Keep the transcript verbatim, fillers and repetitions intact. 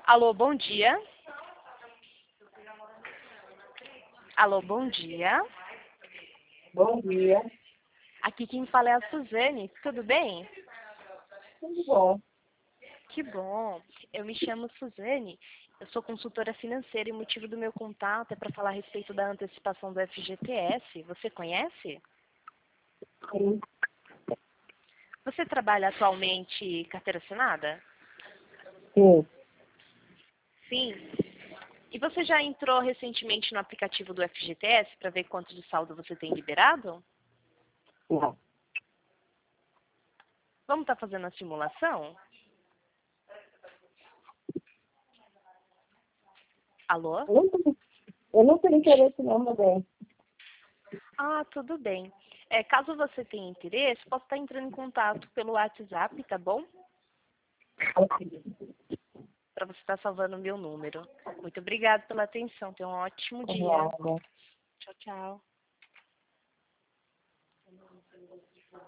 Alô, bom dia. Alô, bom dia. Bom dia. Aqui quem fala é a Suzane. Tudo bem? Tudo bom? Que bom. Eu me chamo Suzane. Eu sou consultora financeira e o motivo do meu contato é para falar a respeito da antecipação do F G T S. Você conhece? Sim. Você trabalha atualmente carteira assinada? Sim. Sim. E você já entrou recentemente no aplicativo do F G T S para ver quanto de saldo você tem liberado? Não. Vamos estar fazendo a simulação? Alô? Eu não tenho, eu não tenho interesse não, meu bem. Ah, tudo bem. É, caso você tenha interesse, posso estar entrando em contato pelo WhatsApp, tá bom? Para você estar salvando o meu número. Muito obrigada pela atenção. Tenha um ótimo dia. Nada. Tchau, tchau.